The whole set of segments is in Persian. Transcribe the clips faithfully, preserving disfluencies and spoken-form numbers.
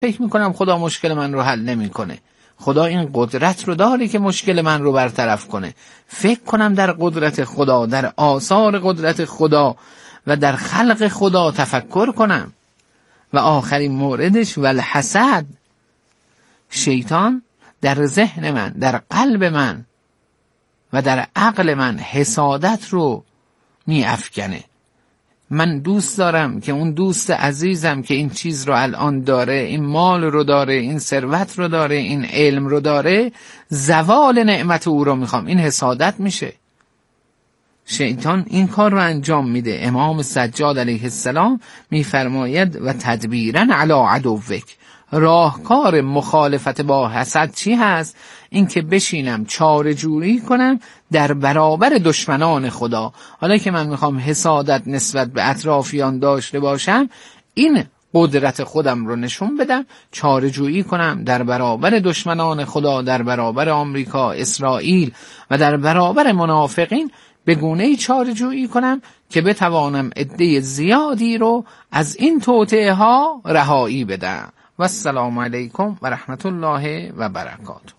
فکر میکنم خدا مشکل من رو حل نمیکنه. خدا این قدرت رو داره که مشکل من رو برطرف کنه. فکر کنم در قدرت خدا، در آثار قدرت خدا و در خلق خدا تفکر کنم. و آخرین موردش والحسد، شیطان در ذهن من، در قلب من و در عقل من حسادت رو می افکنه. من دوست دارم که اون دوست عزیزم که این چیز رو الان داره، این مال رو داره، این ثروت رو داره، این علم رو داره، زوال نعمت او رو میخوام. این حسادت میشه. شیطان این کار رو انجام میده. امام سجاد علیه السلام میفرماید و تدبیرا علی عدوک، راهکار مخالفت با حسد چی هست؟ این که بشینم چاره جوری کنم در برابر دشمنان خدا. حالا که من میخوام حسادت نسبت به اطرافیان داشته باشم، این قدرت خودم رو نشون بدم، چاره جویی کنم در برابر دشمنان خدا، در برابر آمریکا، اسرائیل و در برابر منافقین، به گونه‌ای چاره جویی کنم که بتوانم عده زیادی رو از این توطئه ها رهایی بدم. و السلام علیکم و رحمت الله و برکاته.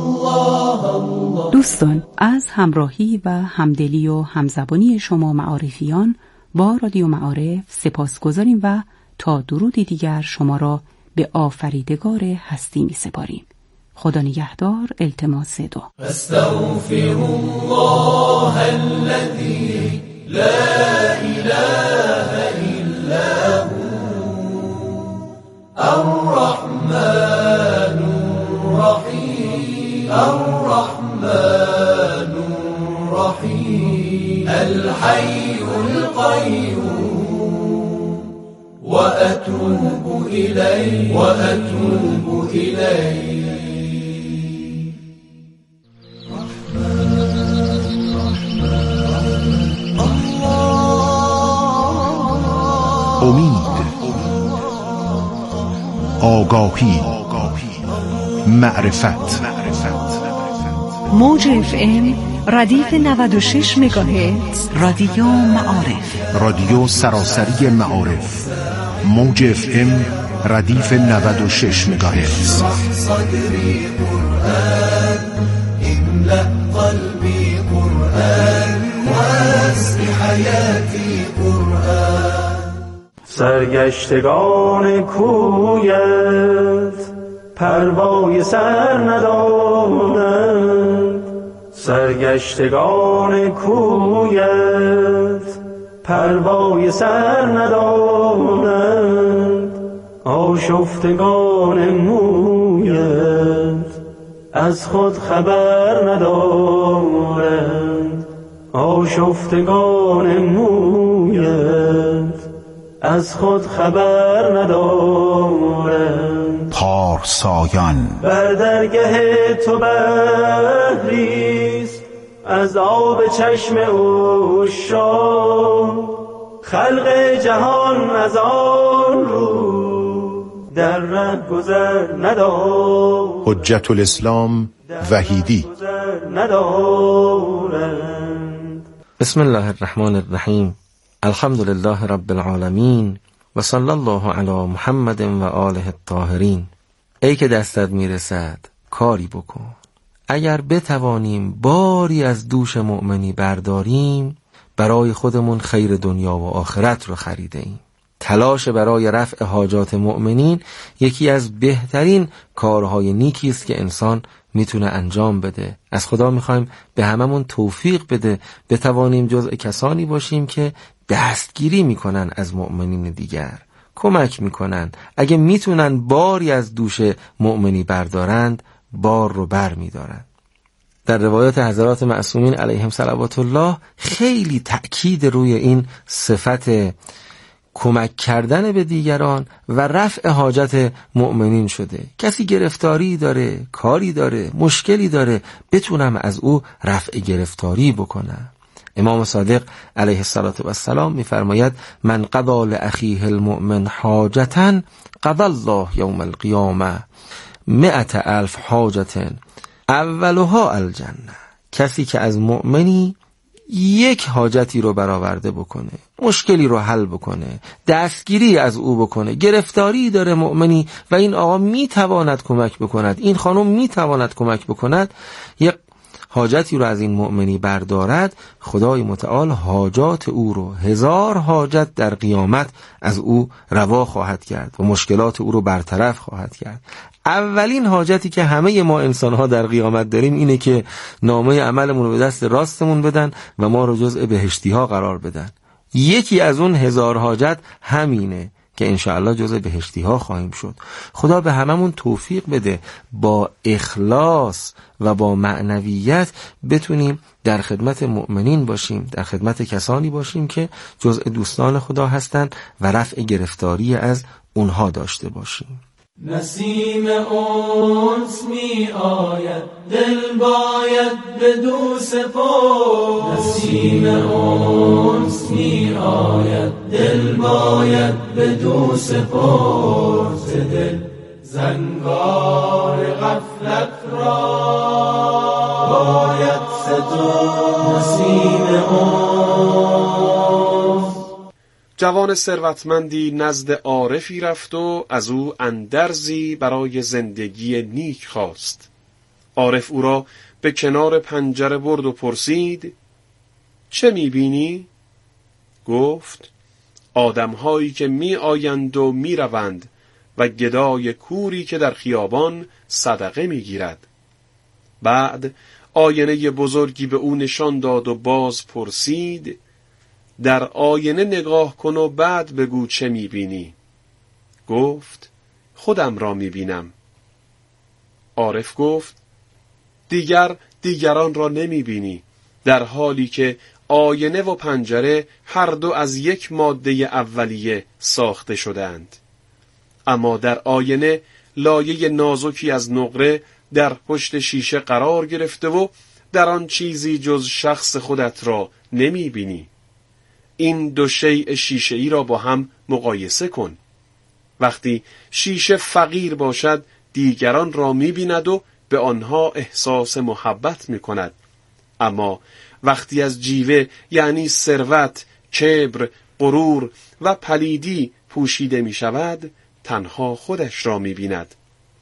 دوستان، از همراهی و همدلی و همزبانی شما معارفیان با رادیو معارف سپاسگزاریم و تا درودی دیگر شما را به آفریدگار هستی می سپاریم. خدا نگهدار. التماس دعا. استغفر الله الذی لا اله الا هو الرحمن الرحیم الرحمن الرحیم الحی القیوم و اتوب الیه و اتوب الیه. امید، آگاهی، معرفت. موج اف ام ردیف نود و شش مگاهرتز، رادیو معارف، رادیو سراسری معارف. موج اف ام ردیف نود و شش مگاهرتز. صدری قرآن املأ قلبی قرآن واسع حیاتی قرآن. سرگشتگان کویت پروای سر ندارند، سرگشتگان کویت پروای سر ندارند، آشفتگان مویت از خود خبر ندارند، آشفتگان مویت از خود خبر ندارند. پارسایان بر درگه تو بحریست از آب چشم عشاق، خلق جهان از آن رو در ره گذر ندارند. حجت الاسلام وحیدی. ندارند. بسم الله الرحمن الرحیم. الحمد لله رب العالمین و صلی الله علی محمد و آله الطاهرین. ای که دستت میرسد کاری بکن. اگر بتوانیم باری از دوش مؤمنی برداریم، برای خودمون خیر دنیا و آخرت رو خریده ایم. تلاش برای رفع حاجات مؤمنین یکی از بهترین کارهای نیکی است که انسان میتونه انجام بده. از خدا میخوایم به هممون توفیق بده بتوانیم جزء کسانی باشیم که دستگیری میکنن از مؤمنین دیگر، کمک میکنن. اگه میتونن باری از دوش مؤمنی بردارند، بار رو بر میدارن. در روایات حضرات معصومین علیهم صلوات الله خیلی تأکید روی این صفت کمک کردن به دیگران و رفع حاجت مؤمنین شده. کسی گرفتاری داره، کاری داره، مشکلی داره، بتونم از او رفع گرفتاری بکنم. امام صادق علیه السلام میفرماید من قضا لاخیه المؤمن حاجتا قضا الله یوم القیامه مئت الف حاجت اولها الجنه. کسی که از مؤمنی یک حاجتی رو برآورده بکنه، مشکلی رو حل بکنه، دستگیری از او بکنه، گرفتاری داره مؤمنی و این آقا میتواند کمک بکند، این خانم میتواند کمک بکند، یک حاجتی رو از این مؤمنی بردارد، خدای متعال حاجات او رو، هزار حاجت در قیامت از او روا خواهد کرد و مشکلات او رو برطرف خواهد کرد. اولین حاجتی که همه ما انسان‌ها در قیامت داریم اینه که نامه عملمون رو به دست راستمون بدن و ما رو جزء بهشتی‌ها قرار بدن. یکی از اون هزار حاجت همینه که انشاءالله جزء بهشتی‌ها خواهیم شد. خدا به هممون توفیق بده با اخلاص و با معنویت بتونیم در خدمت مؤمنین باشیم، در خدمت کسانی باشیم که جزء دوستان خدا هستند و رفع گرفتاری از اونها داشته باشیم. نسیم انس می آید، دل باید بدو سپرد. نسیم انس می آید، دل باید بدو سپرد. دل زنگار غفلت را باید سترد. نسیم انس. جوان ثروتمندی نزد عارفی رفت و از او اندرزی برای زندگی نیک خواست. عارف او را به کنار پنجره برد و پرسید: چه می‌بینی؟ گفت: آدم‌هایی که می‌آیند و می‌روند و گدای کوری که در خیابان صدقه می‌گیرد. بعد آینه بزرگی به او نشان داد و باز پرسید: در آینه نگاه کن و بعد بگو چه میبینی؟ گفت: خودم را میبینم. عارف گفت: دیگر دیگران را نمیبینی، در حالی که آینه و پنجره هر دو از یک ماده اولیه ساخته شدند. اما در آینه لایه نازکی از نقره در پشت شیشه قرار گرفته و در آن چیزی جز شخص خودت را نمیبینی. این دو شیء شیشه‌ای را با هم مقایسه کن. وقتی شیشه فقیر باشد دیگران را می‌بیند و به آنها احساس محبت می‌کند، اما وقتی از جیوه یعنی ثروت، کبر، غرور و پلیدی پوشیده می‌شود تنها خودش را می‌بیند.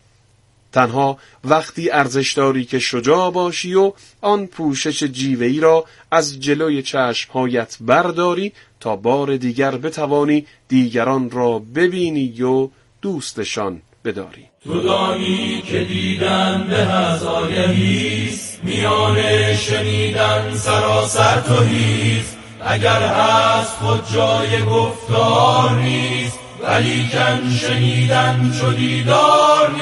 تنها وقتی ارزش داری که شجاع باشی و آن پوشش جیوه‌ای را از جلوی چشمهایت برداری تا بار دیگر بتوانی دیگران را ببینی و دوستشان بداری. تو دانی که دیدن به از آگهیست، میان شنیدن سراسر توهیست. اگر هست خود جای گفتار نیست، ولیکن شنیدن چو دیدار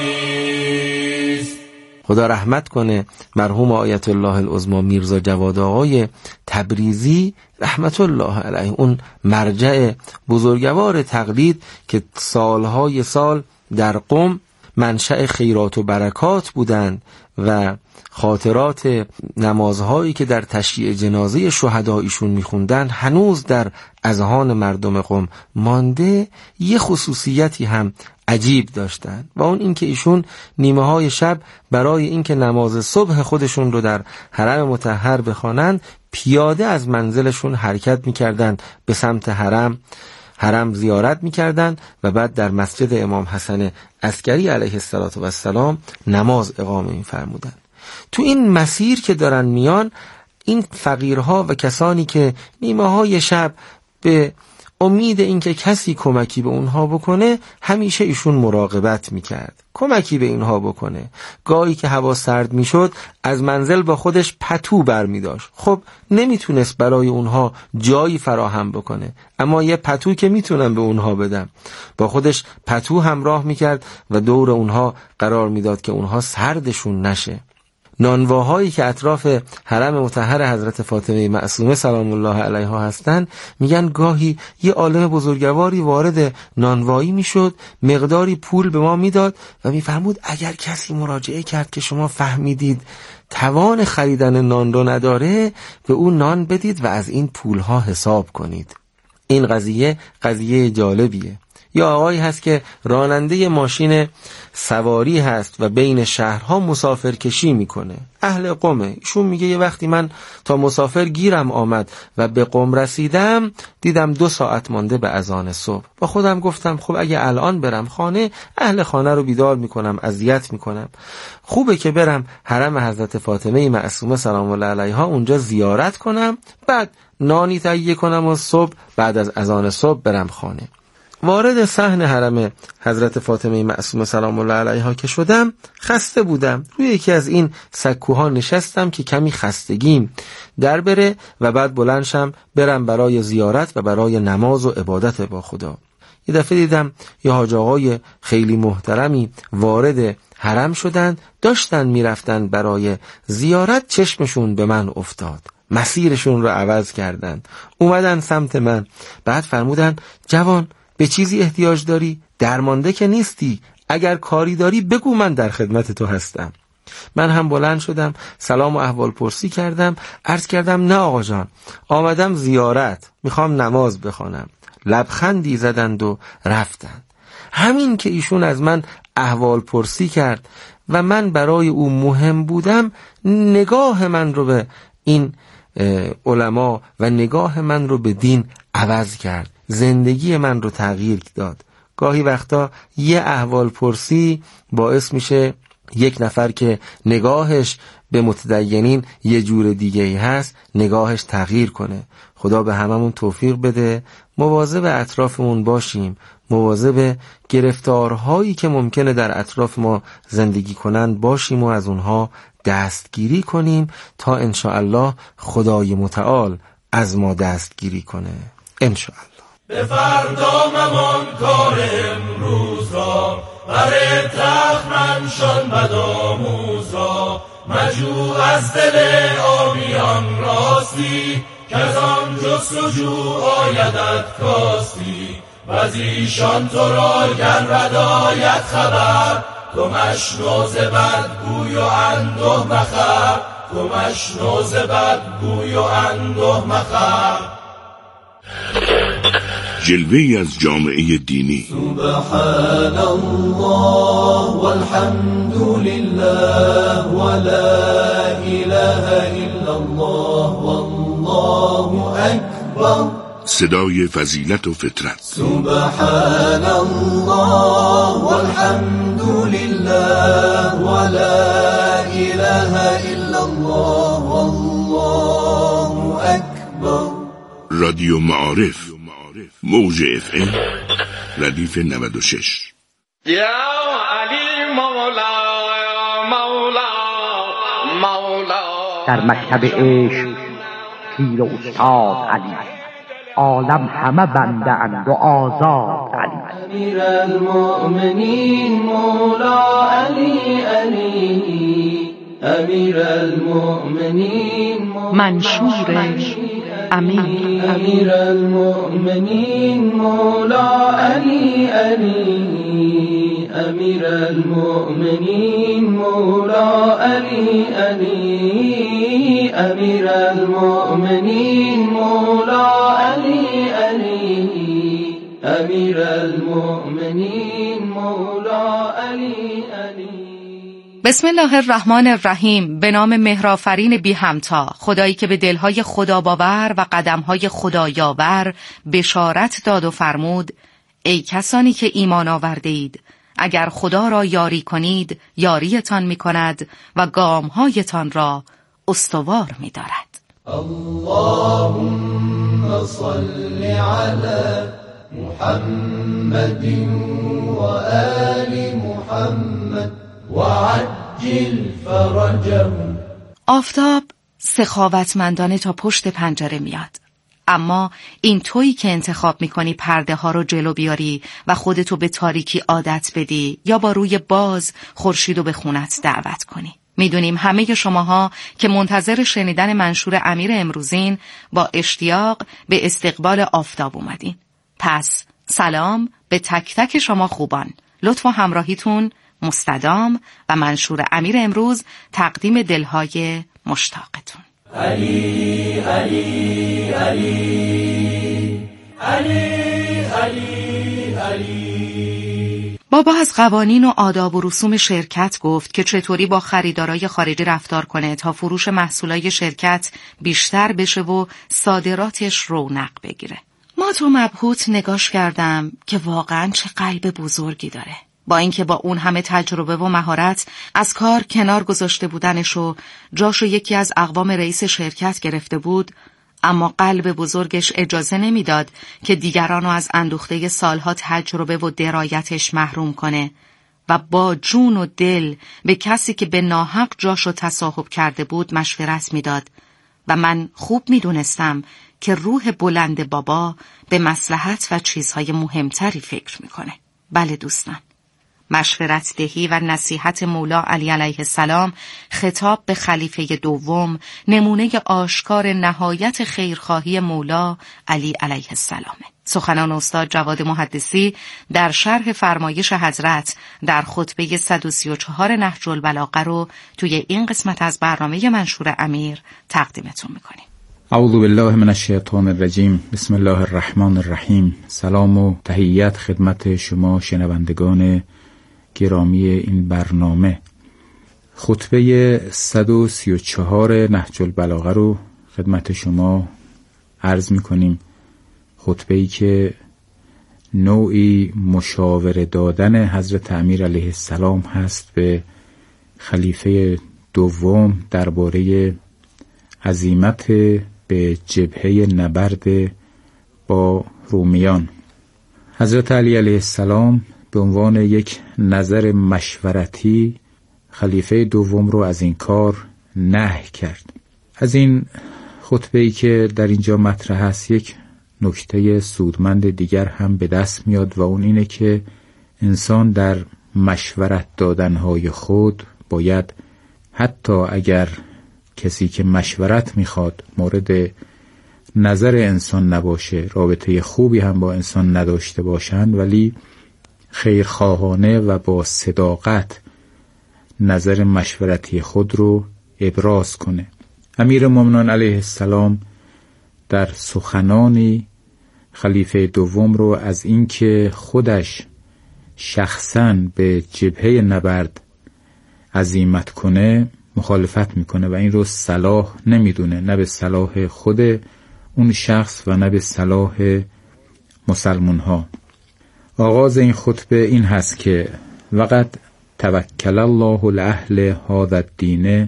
نیست. خدا رحمت کنه مرحوم آیت الله العظمی میرزا جواد آقای تبریزی رحمت الله علیه، اون مرجع بزرگوار تقلید که سالهای سال در قم منشأ خیرات و برکات بودند و خاطرات نمازهایی که در تشییع جنازه شهدا ایشون میخوندن هنوز در اذهان مردم قم مانده. یه خصوصیتی هم عجیب داشتن و اون این که ایشون نیمه های شب برای اینکه نماز صبح خودشون رو در حرم مطهر بخوانند پیاده از منزلشون حرکت میکردن به سمت حرم حرم زیارت میکردن و بعد در مسجد امام حسن عسکری علیه السلام نماز اقامه میفرمودن. تو این مسیر که دارن میان، این فقیرها و کسانی که نیمه های شب به امید اینکه کسی کمکی به اونها بکنه همیشه ایشون مراقبت میکرد، کمکی به اینها بکنه. گاهی که هوا سرد میشد از منزل با خودش پتو برمیداشت. خب نمیتونست برای اونها جایی فراهم بکنه، اما یه پتو که میتونم به اونها بدم. با خودش پتو همراه میکرد و دور اونها قرار میداد که اونها سردشون نشه. نانواهایی که اطراف حرم مطهر حضرت فاطمه معصومه سلام الله علیها هستن، میگن گاهی یه عالم بزرگواری وارد نانوایی میشد، مقداری پول به ما میداد و میفرمود اگر کسی مراجعه کرد که شما فهمیدید توان خریدن نان رو نداره، به اون نان بدید و از این پولها حساب کنید. این قضیه قضیه جالبیه. یا آقایی هست که راننده ماشین سواری هست و بین شهرها مسافر کشی میکنه، اهل قمه. ایشون میگه یه وقتی من تا مسافر گیرم آمد و به قم رسیدم دیدم دو ساعت مانده به اذان صبح. با خودم گفتم خب اگه الان برم خانه، اهل خانه رو بیدار میکنم، اذیت میکنم، خوبه که برم حرم حضرت فاطمه معصومه سلام الله علیها اونجا زیارت کنم، بعد نانی تهیه کنم و صبح بعد از اذان صبح برم خانه. وارد صحن حرم حضرت فاطمه معصومه سلام الله علیها که شدم، خسته بودم. روی یکی از این سکوها نشستم که کمی خستگیم در بره و بعد بلند شم برم برای زیارت و برای نماز و عبادت با خدا. یه دفعه دیدم یه حاج آقای خیلی محترمی وارد حرم شدن، داشتن میرفتن برای زیارت، چشمشون به من افتاد، مسیرشون رو عوض کردن، اومدن سمت من، بعد فرمودن جوان به چیزی احتیاج داری؟ درمانده که نیستی، اگر کاری داری بگو من در خدمت تو هستم. من هم بلند شدم، سلام و احوال پرسی کردم، عرض کردم نه آقا جان، آمدم زیارت، میخوام نماز بخوانم. لبخندی زدند و رفتند. همین که ایشون از من احوال پرسی کرد و من برای او مهم بودم، نگاه من رو به این علما و نگاه من رو به دین عوض کرد، زندگی من رو تغییر داد. گاهی وقتا یه احوال پرسی باعث میشه یک نفر که نگاهش به متدینین یه جور دیگه ای هست، نگاهش تغییر کنه. خدا به هممون توفیق بده، مواظب اطرافمون باشیم، مواظب گرفتارهایی که ممکنه در اطراف ما زندگی کنن باشیم و از اونها دستگیری کنیم تا انشاءالله خدای متعال از ما دستگیری کنه انشاءالله. به فردا ممان کار امروز را، بر تخت منشان بدآموز را، مجو از دل آبیان راستی، که از آن جستجو آیدت کاستی. و از ایشان تو را گرد آید خبر، تو مشنو ز بدگوی و انده مخر، تو مشنو ز بدگوی و انده مخر. جلوه‌ای از جامعه دینی. سبحان الله والحمد لله ولا اله الا الله والله اکبر. صدای فضیلت و فطرت. سبحان الله والحمد لله ولا اله الا الله والله اکبر. رادیو معارف، موج اف ام ردیف نود و شش. یا علی مولا مولا مولا. در مکتب عشق پیر استاد علی، عالم همه بنده اند و آزاد علی. امیر المؤمنین مولا علی علی، امیر المؤمنین منشور امین. امیر المؤمنین مولا علی علی، امیر المؤمنین مولا علی علی، امیر المؤمنین مولا علی علی، امیر المؤمنین مولا علی علی. بسم الله الرحمن الرحیم. به نام مهرآفرین بی همتا، خدایی که به دلهای خدا باور و قدمهای خدایاور بشارت داد و فرمود: ای کسانی که ایمان آورده اید، اگر خدا را یاری کنید یاریتان می کند و گامهایتان را استوار می دارد. اللهم صل علی محمد و آل محمد و عجل فرجهم. آفتاب سخاوتمندانه تا پشت پنجره میاد، اما این تویی که انتخاب میکنی پرده ها رو جلو بیاری و خودتو به تاریکی عادت بدی یا با روی باز خورشیدو به خونت دعوت کنی. میدونیم همه شماها که منتظر شنیدن منشور امیر امروزین با اشتیاق به استقبال آفتاب اومدین. پس سلام به تک تک شما خوبان. لطف و همراهیتون مستدام و منشور امیر امروز تقدیم دلهای مشتاقتون. علی علی علی علی علی علی. بابا از قوانین و آداب و رسوم شرکت گفت که چطوری با خریدارای خارجی رفتار کنه تا فروش محصولای شرکت بیشتر بشه و صادراتش رونق بگیره. ما تو مبهوت نگاش کردم که واقعاً چه قلب بزرگی داره. با اینکه با اون همه تجربه و مهارت از کار کنار گذاشته بودنش و جاشو یکی از اقوام رئیس شرکت گرفته بود، اما قلب بزرگش اجازه نمیداد که دیگرانو از اندوخته سالها تجربه و درایتش محروم کنه و با جون و دل به کسی که به ناحق جاشو تصاحب کرده بود مشورت میداد و من خوب میدونستم که روح بلند بابا به مصلحت و چیزهای مهمتری فکر میکنه. بله دوستان، مشورت دهی و نصیحت مولا علی علیه السلام خطاب به خلیفه دوم نمونه آشکار نهایت خیرخواهی مولا علی علیه السلامه. سخنان استاد جواد محدثی در شرح فرمایش حضرت در خطبه صد و سی و چهار نهج البلاغه رو توی این قسمت از برنامه منشور امیر تقدیمتون میکنیم. اعوذ بالله من الشیطان الرجیم. بسم الله الرحمن الرحیم. سلام و تحیت خدمت شما شنوندگان گرامی این برنامه. خطبه صد و سی و چهار نهج البلاغه رو خدمت شما عرض میکنیم. خطبه ای که نوعی مشاوره دادن حضرت امیر علیه السلام هست به خلیفه دوم درباره عزیمت به جبهه نبرد با رومیان. حضرت علی علیه السلام به عنوان یک نظر مشورتی خلیفه دوم رو از این کار نهی کرد. از این خطبه‌ای که در اینجا مطرح است یک نکته سودمند دیگر هم به دست میاد و اون اینه که انسان در مشورت دادنهای خود باید حتی اگر کسی که مشورت میخواد مورد نظر انسان نباشه، رابطه خوبی هم با انسان نداشته باشند، ولی خیرخواهانه و با صداقت نظر مشورتی خود رو ابراز کنه. امیر مومنان علیه السلام در سخنانی خلیفه دوم رو از اینکه خودش شخصاً به جبهه نبرد عزیمت کنه مخالفت میکنه و این رو صلاح نمیدونه، نه به صلاح خود اون شخص و نه به صلاح مسلمون ها. آغاز این خطبه این هست که وقد توکل الله لأهل هذا الدین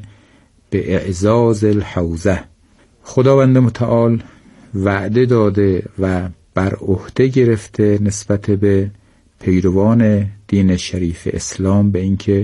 به اعزاز الحوزه. خداوند متعال وعده داده و بر عهده گرفته نسبت به پیروان دین شریف اسلام به اینکه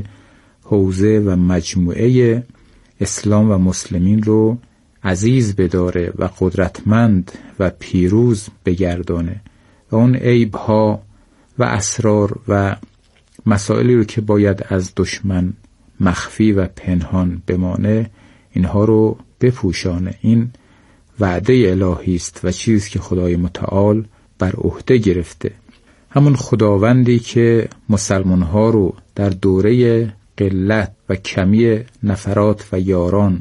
حوزه و مجموعه اسلام و مسلمین رو عزیز بداره و قدرتمند و پیروز بگردانه و اون عیب‌ها و اسرار و مسائلی رو که باید از دشمن مخفی و پنهان بمانه اینها رو بپوشانه. این وعده الهی است و چیزی که خدای متعال بر عهده گرفته. همون خداوندی که مسلمان‌ها رو در دوره قلت و کمی نفرات و یاران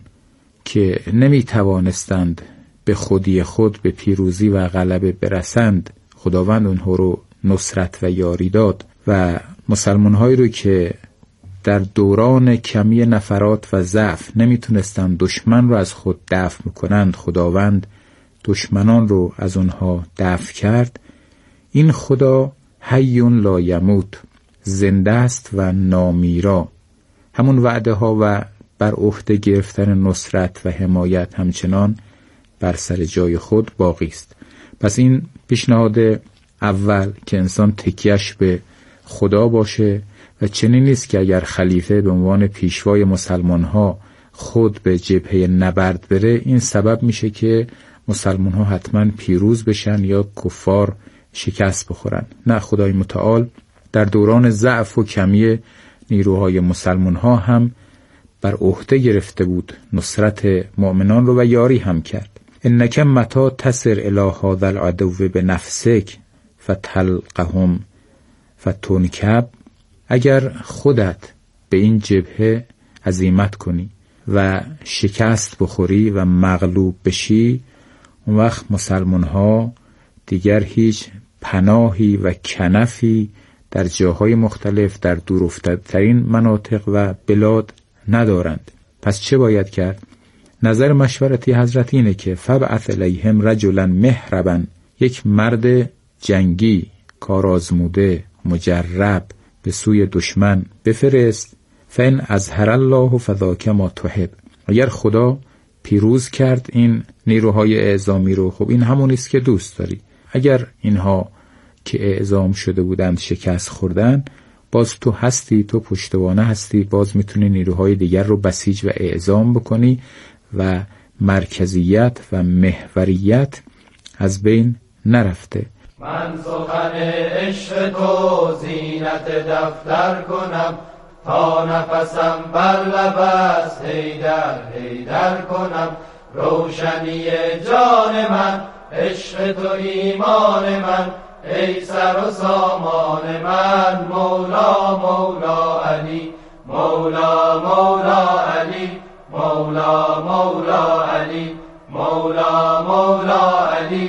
که نمی توانستند به خودی خود به پیروزی و غلبه برسند، خداوند اونها رو نصرت و یاری داد و مسلمان‌هایی رو که در دوران کمی نفرات و ضعف نمیتونستند دشمن رو از خود دفع میکنند، خداوند دشمنان رو از اونها دفع کرد. این خدا حی لا یموت، زنده است و نامیرا. همون وعده ها و بر عهده گرفتن نصرت و حمایت همچنان بر سر جای خود باقی است. پس این پیشنهاد اول که انسان تکیهش به خدا باشه و چنین نیست که اگر خلیفه به عنوان پیشوای مسلمان ها خود به جبهه نبرد بره این سبب میشه که مسلمان ها حتما پیروز بشن یا کفار شکست بخورن. نه، خدای متعال در دوران ضعف و کمی نیروهای مسلمان ها هم بر عهده گرفته بود نصرت مؤمنان رو و یاری هم کرد. انک متا تسر الی هذا العدو بنفسک فتلقهم فتنکب. اگر خودت به این جبهه عزیمت کنی و شکست بخوری و مغلوب بشی، اون وقت مسلمان ها دیگر هیچ پناهی و کنفی در جاهای مختلف در دورافتاده‌ترین مناطق و بلاد ندارند. پس چه باید کرد؟ نظر مشورتی حضرت اینه که فبعث الیهم رجلا مهربا، یک مرد جنگی کارآزموده مجرب به سوی دشمن بفرست. فإن اظهر الله فذاک ما تحب، اگر خدا پیروز کرد این نیروهای اعزامی رو، خب این همون است که دوست داری. اگر اینها که اعزام شده بودند شکست خوردن، باز تو هستی، تو پشتوانه هستی، باز میتونی نیروهای دیگر رو بسیج و اعزام بکنی و مرکزیت و محوریت از بین نرفته. من سخن عشق تو زینت دفتر کنم، تا نفسم بر لب است حیدر حیدر کنم. روشنی جان من عشق تو ایمان من، ای سر و سامان من مولا مولا علی مولا مولا علی مولا مولا علی مولا مولا علی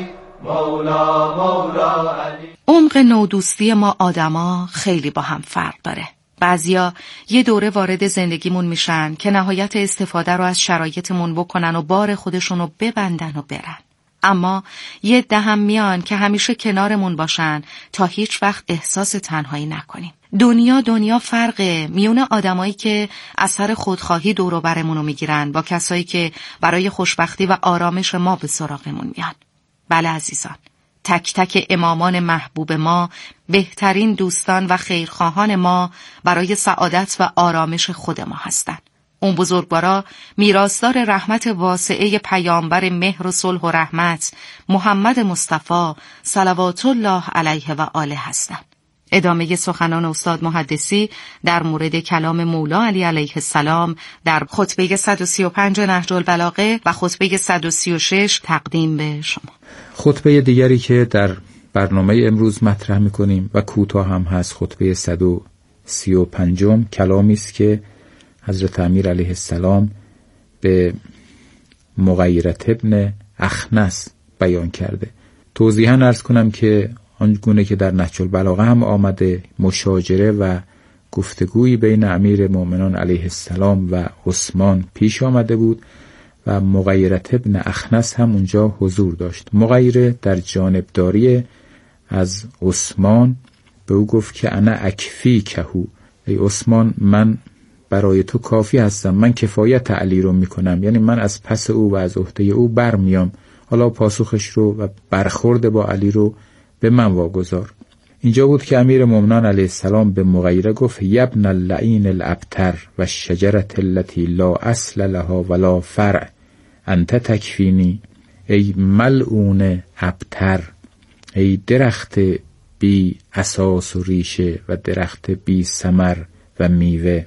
مولا مولا علی. عمق نودوستی ما آدما خیلی با هم فرق داره. بعضیا یه دوره وارد زندگیمون میشن که نهایت استفاده رو از شرایطمون بکنن و بار خودشونو ببندن و برن. اما یه ده هم میان که همیشه کنارمون باشن تا هیچ وقت احساس تنهایی نکنیم. دنیا دنیا فرقه میون آدمایی که اثر خودخواهی دور و برمونو میگیرن با کسایی که برای خوشبختی و آرامش ما به سراغمون میان. بله عزیزان، تک تک امامان محبوب ما، بهترین دوستان و خیرخواهان ما برای سعادت و آرامش خود ما هستند. اون بزرگوارا میراثدار رحمت واسعه پیامبر مهر و صلح و رحمت محمد مصطفی صلوات الله علیه و آله هستند. ادامه سخنان استاد محدثی در مورد کلام مولا علی علیه السلام در خطبه صد و سی و پنج نهج البلاغه و خطبه صد و سی و شش تقدیم به شما. خطبه دیگری که در برنامه امروز مطرح می‌کنیم و کوتاه هم هست، خطبه صد و سی و پنج کلامی است که حضرت امیر علیه السلام به مغیرت ابن اخنس بیان کرده. توضیحاً عرض کنم که آنگونه که در نهج البلاغه هم آمده، مشاجره و گفتگویی بین امیر مؤمنان علیه السلام و عثمان پیش آمده بود و مغیرت ابن اخنس هم اونجا حضور داشت. مغیره در جانبداری از عثمان به او گفت که انا اکفی کهو، ای عثمان من برای تو کافی هستم، من کفایت علی رو میکنم، یعنی من از پس او و از عهده او برمیام، حالا پاسخش رو و برخورد با علی رو به من واگذار. اینجا بود که امیر مومنان علیه السلام به مغیره گفت یبن اللعین الابتر و شجرت التي لا اصل لها ولا فرع انت تکفینی، ای ملعون ابتر، ای درخت بی اساس و ریشه و درخت بی ثمر و میوه،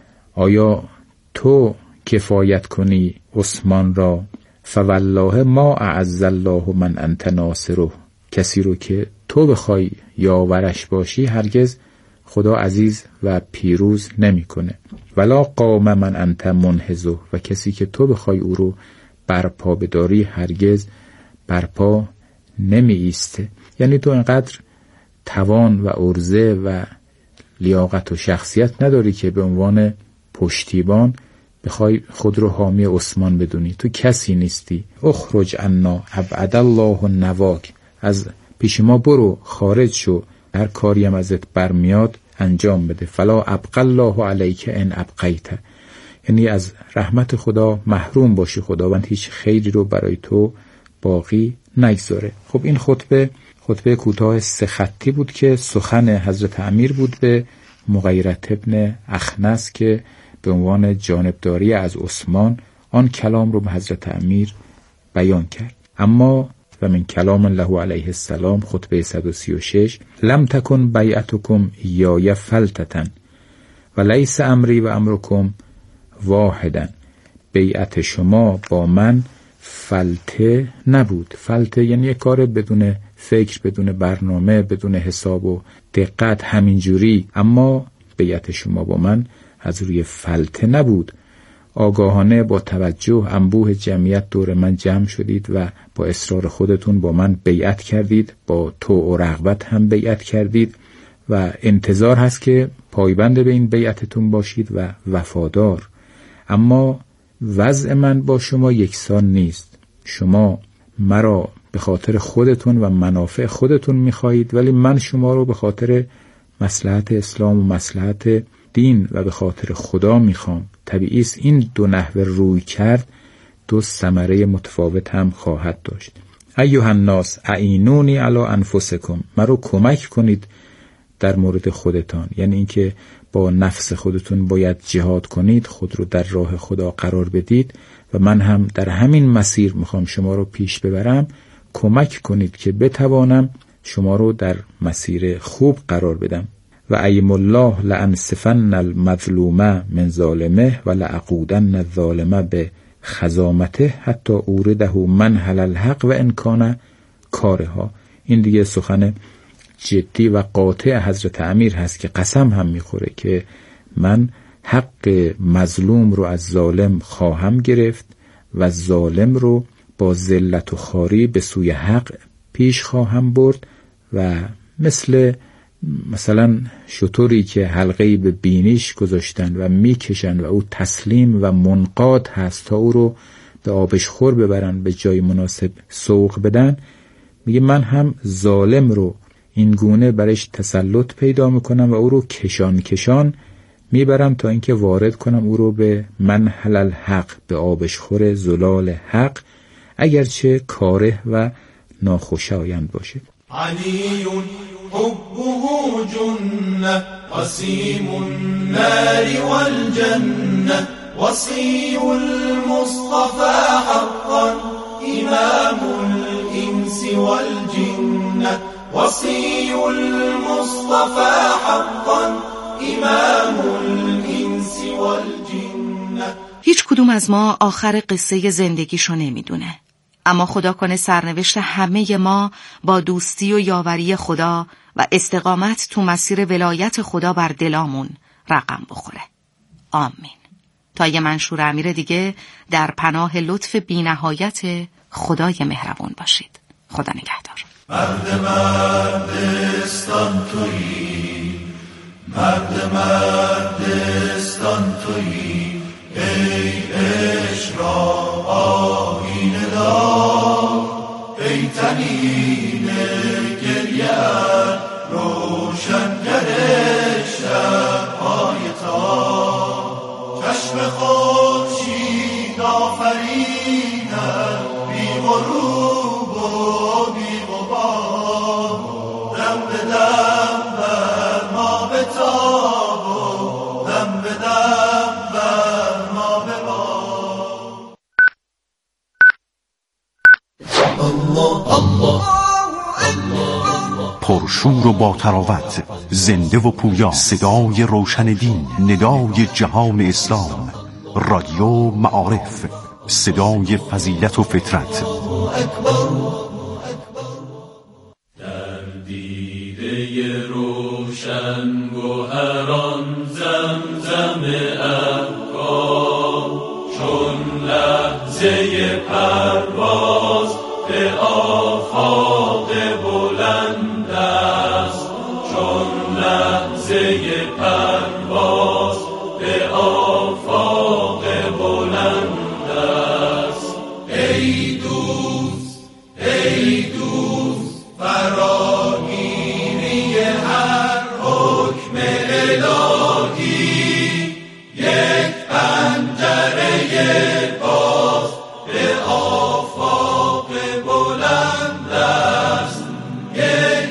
آیا تو کفایت کنی عثمان را؟ فوالله ما اعز الله من انت ناصره، کسی رو که تو بخوای یاورش باشی هرگز خدا عزیز و پیروز نمیکنه. ولا قام من انت منهزه، و کسی که تو بخوای او رو برپا بداری هرگز برپا نمی ایسته. یعنی تو انقدر توان و عرضه و لیاقت و شخصیت نداری که به عنوان پشتیبان بخوای خود رو حامی عثمان بدونی، تو کسی نیستی. اخرج عنا ابعد الله نواک، از پیش ما برو، خارج شو، هر کاری هم ازت برمیاد انجام بده. فلا ابقى الله علیک ان ابقیت، یعنی از رحمت خدا محروم باشی، خداوند هیچ خیری رو برای تو باقی نگذاره. خب این خطبه خطبه کوتاه سه خطی بود که سخن حضرت امیر بود به مغیرت ابن اخنس که به عنوان جانبداری از عثمان آن کلام رو به حضرت امیر بیان کرد. اما و من کلام الله علیه السلام خطبه صد و سی و شش لم تکن بیعتکم ایای فلتتن و لیس امری و امرکم واحدن، بیعت شما با من فلته نبود. فلته یعنی یک کار بدون فکر، بدون برنامه، بدون حساب و دقت، همینجوری. اما بیعت شما با من از روی فلته نبود. آگاهانه با توجه انبوه جمعیت دور من جمع شدید و با اصرار خودتون با من بیعت کردید، با طوع و رغبت هم بیعت کردید و انتظار هست که پایبند به این بیعتتون باشید و وفادار. اما وضع من با شما یکسان نیست. شما مرا به خاطر خودتون و منافع خودتون میخواهید، ولی من شما رو به خاطر مصلحت اسلام و مصلحت دین و به خاطر خدا میخوام. طبیعی است این دو نحوه روی کرد دو ثمره متفاوت هم خواهد داشت. ایها الناس اعینونی علی انفسکم، مرا کمک کنید در مورد خودتان، یعنی اینکه با نفس خودتون باید جهاد کنید، خود رو در راه خدا قرار بدید و من هم در همین مسیر میخوام شما رو پیش ببرم. کمک کنید که بتوانم شما رو در مسیر خوب قرار بدم. و ایم الله لانصفن المظلومه من ظالمه و لعقودن الظالمه به خزامته حتی اورده من حل الحق و انکان کارها. این دیگه سخن جدی و قاطع حضرت امیر هست که قسم هم میخوره که من حق مظلوم رو از ظالم خواهم گرفت و ظالم رو با ذلت و خواری به سوی حق پیش خواهم برد و مثل مثلا شتری که حلقه‌ای به بینیش گذاشتن و میکشن و او تسلیم و منقاد هست تا او رو به آبشخور ببرن، به جای مناسب سوق بدن، میگه من هم ظالم رو این گونه برش تسلط پیدا میکنم و او رو کشان کشان میبرم تا اینکه وارد کنم او رو به منحل الحق، به آبشخور زلال حق، اگرچه کاره و ناخوشایند باشه. علی حبه جنة قسیم النار والجنة وصی المصطفى حقا امام الانس والجنة وصی المصطفى حقا امام الانس والجنة. هیچ کدوم از ما آخر قصه زندگیشو نمیدونه، اما خدا کنه سرنوشت همه ما با دوستی و یاوری خدا و استقامت تو مسیر ولایت خدا بر دلامون رقم بخوره. آمین. تا یه منشور امیر دیگه در پناه لطف بی‌نهایت خدای مهربون باشید. خدا نگهدار. مرد مردستان تویی، مرد مردستان تویی، ای عشق را آیینه دار، ای طنین گریه‌ات روشنگر شب‌های تار، چشم خورشید آفرینت بی غروب و بی غبار، دم به دم بر ما بتاب و دم به دم بر ما ببار. الله الله پرشور و با تراوت، زنده و پویا، صدای روشن دین، ندای جهان اسلام، رادیو معارف، صدای فضیلت و فطرت. در دیده روشن گوهران زمزم افکار، چون لحظه پرواز به آفاق بلند است، چون لحظه پرواز به آفاق بلند است. ای دوست ای دوست فراگیری هر حکم الهی، یک پنجره باز به آفاق بلند است، یک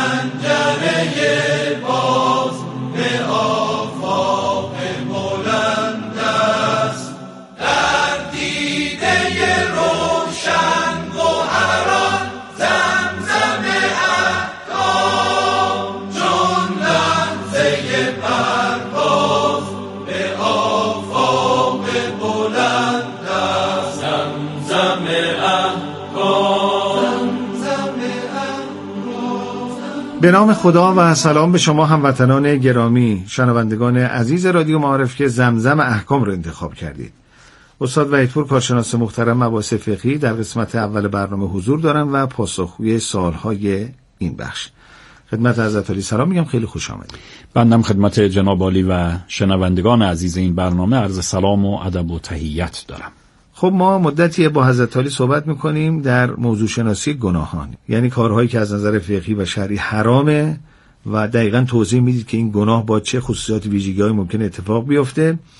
پنجره باز به آفاق بلند است. در دیده روشن گوهران زمزم احکام، چون لحظه پرواز به آفاق بلند است. زمزم احکام، زمزم احکام. به نام خدا و سلام به شما هموطنان گرامی، شنوندگان عزیز رادیو معارف که زمزم احکام رو انتخاب کردید. استاد وحیدپور کارشناس محترم مباحث فقهی در قسمت اول برنامه حضور دارن و پاسخگوی سوالهای این بخش. خدمت حضرت علی سلام میگم، خیلی خوش آمدید. بندم خدمت جناب عالی و شنوندگان عزیز این برنامه عرض سلام و ادب و تحیت دارم. خب ما مدتی با حضرت علی صحبت میکنیم در موضوع شناسی گناهان، یعنی کارهایی که از نظر فقهی و شرعی حرامه و دقیقاً توضیح میدید که این گناه با چه خصوصیات ویژگی‌های ممکن اتفاق بیفته